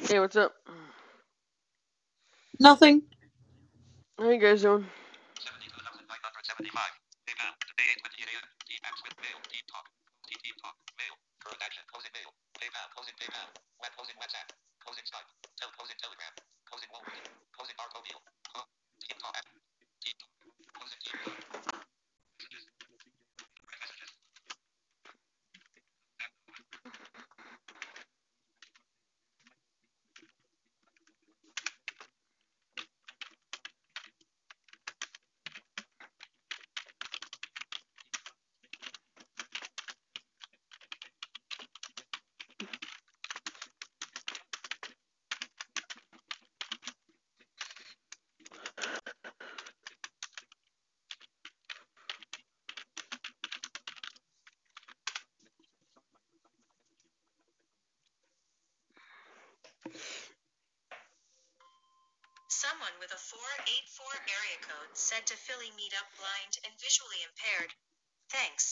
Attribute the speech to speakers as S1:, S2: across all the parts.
S1: Hey, what's up?
S2: Nothing.
S1: How you guys doing?
S3: 72,575. PayPal. Today 28. Emacs with mail. Team talk. Team talk. Mail. Current action. Closing mail. PayPal. Closing PayPal. Web closing WhatsApp. Closing Skype. Closing Telegram. Closing Wolverine. Closing Marco Deal. Team talk. Team talk. Closing team talk. Messages.
S4: Someone with a 484 area code said to Philly meetup blind and visually impaired. Thanks.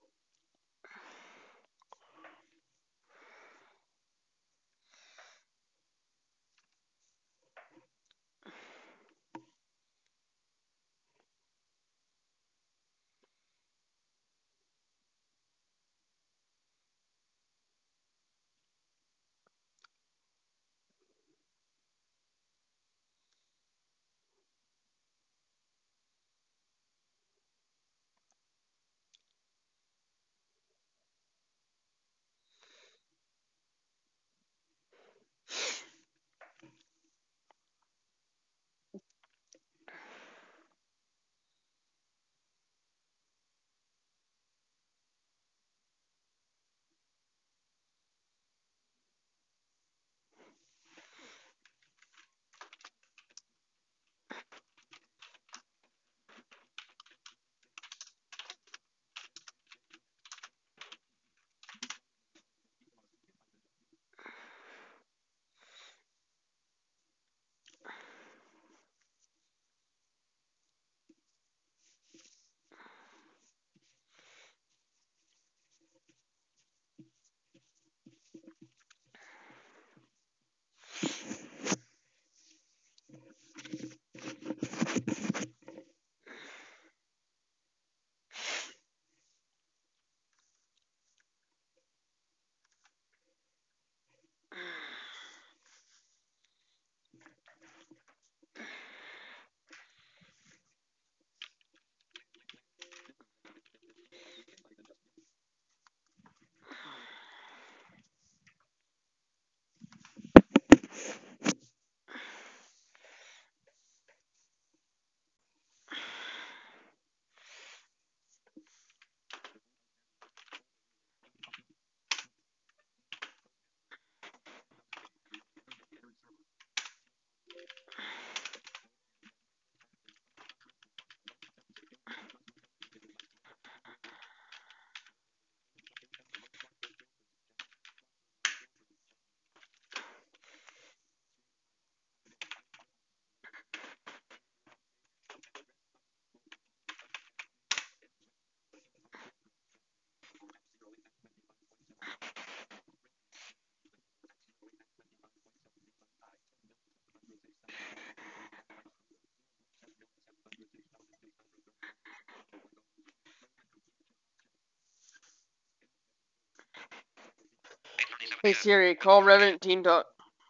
S1: Hey Siri, call Revenant Team Talk.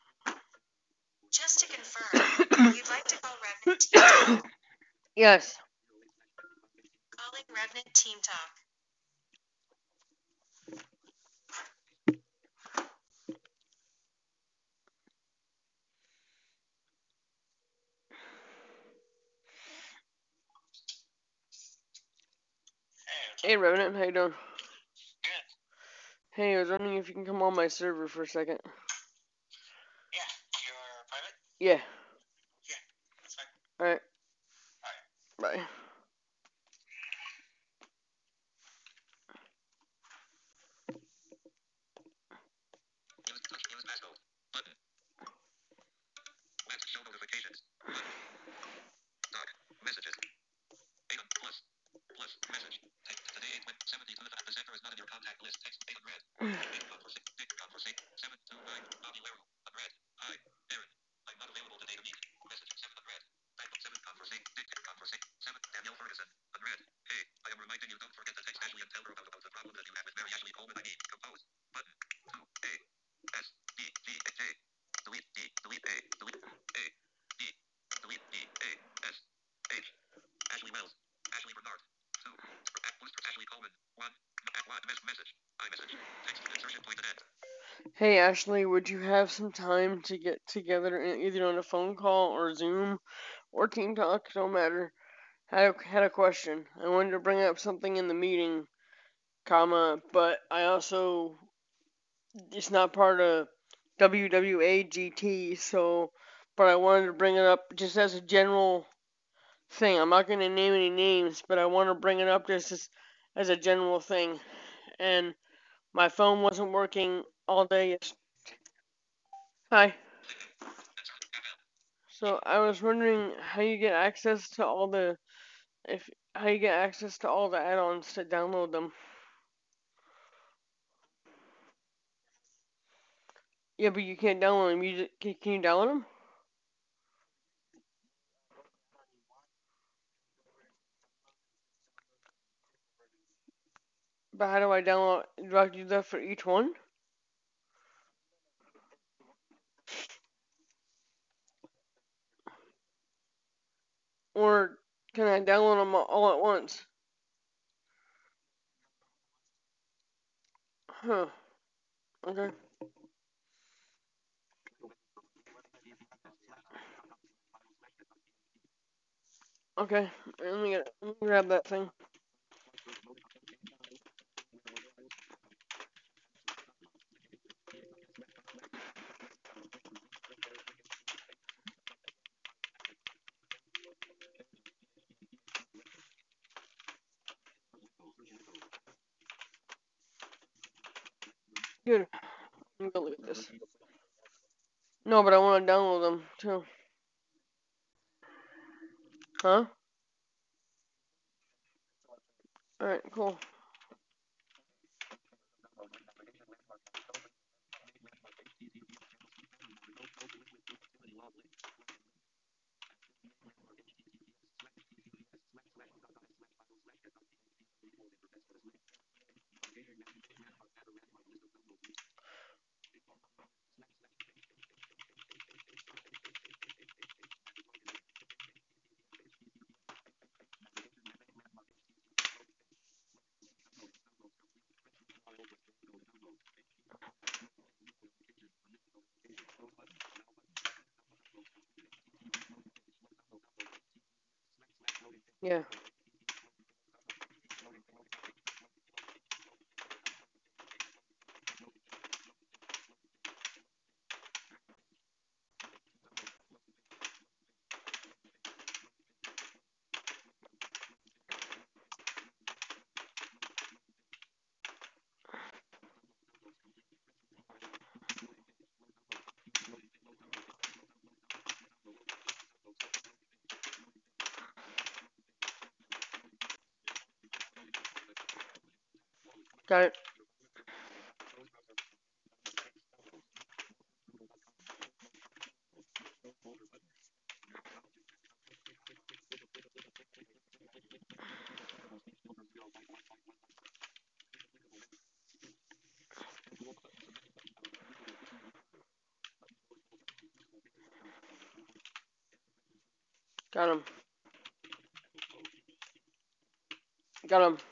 S4: Just to confirm, you'd like to call Revenant Team Talk?
S1: Yes.
S4: Calling Revenant Team Talk.
S1: Hey Revenant, how you doing?
S3: Good.
S1: Hey, I was wondering if you can come on my server for a second.
S3: Yeah. You're private?
S1: Yeah.
S3: Yeah. That's fine.
S1: Alright.
S3: Alright.
S1: Bye.
S3: Use passcode. Button. Max show notifications. Button. Dark. Messages. Aiden plus. Plus message. Today 72. The presenter is not in your contact list. Text Aiden red. Big conversation. 729. Bobby Laro. Red. I.
S1: Hey Ashley, would you have some time to get together either on a phone call or Zoom or Team Talk? Don't matter. Had a question. I wanted to bring up something in the meeting, but I also it's not part of WWAGT, but I wanted to bring it up just as a general thing. I'm not going to name any names, but I want to bring it up just as a general thing. And my phone wasn't working all day. Hi. So I was wondering how you get access to all the if how you get access to all the add-ons to download them. Yeah, but you can't download them. Can you download them? But how do I download? Do I have to do that for each one, or can I download them all at once? Huh. Okay. Okay. Let me grab that thing. Good. Let me go look at this. No, but I want to download them too. Huh? All right. Cool. Yeah. Got it. Got him. Got him.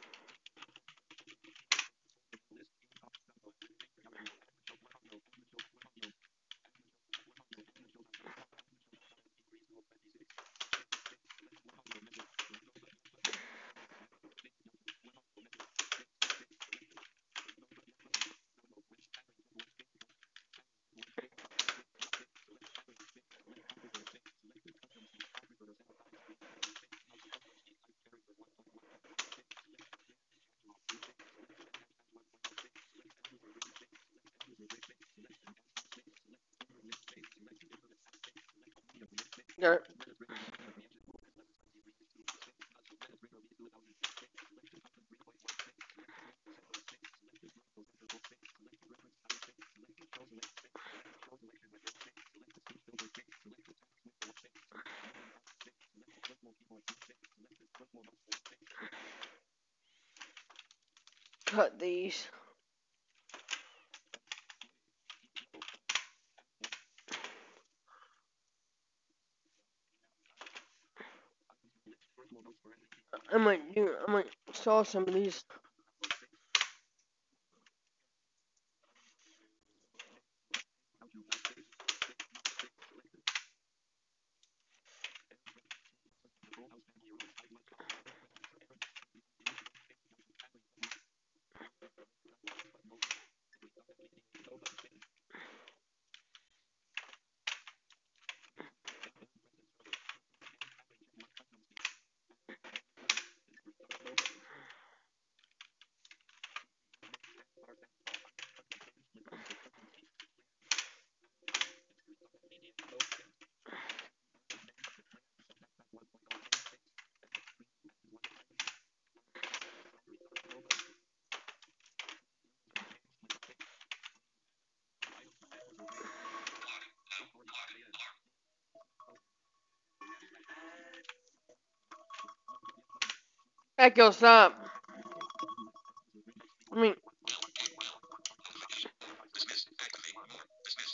S1: Got it. Cut these. I might install some of these. Echo, stop. I mean,
S3: Dismiss. Activate. More. Dismiss.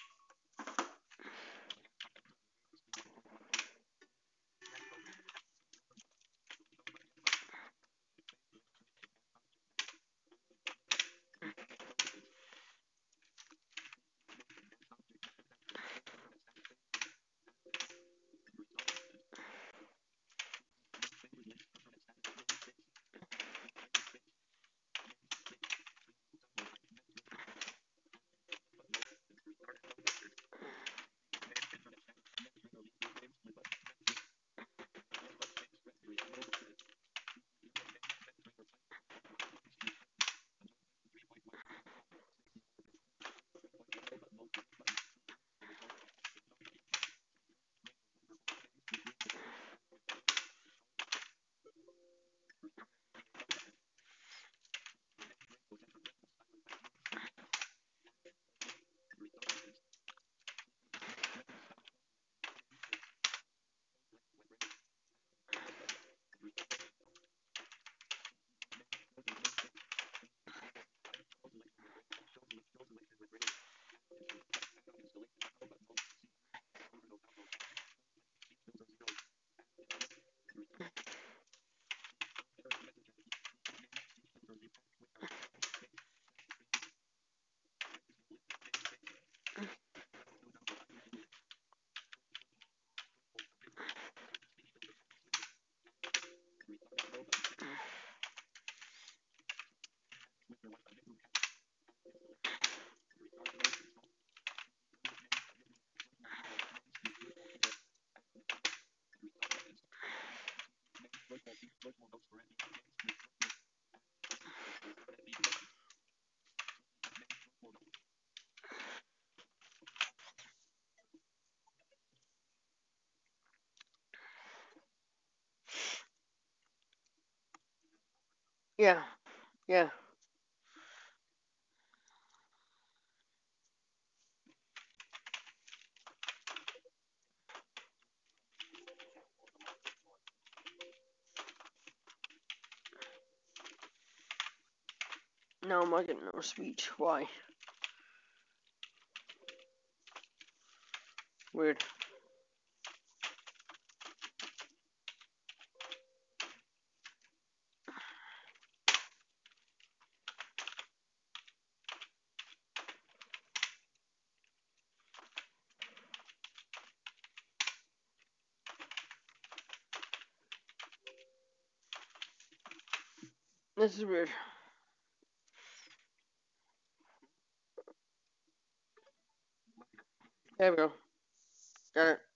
S1: yeah, yeah. No, I'm not getting no speech. Why? Weird. This is weird. There we go. Got it.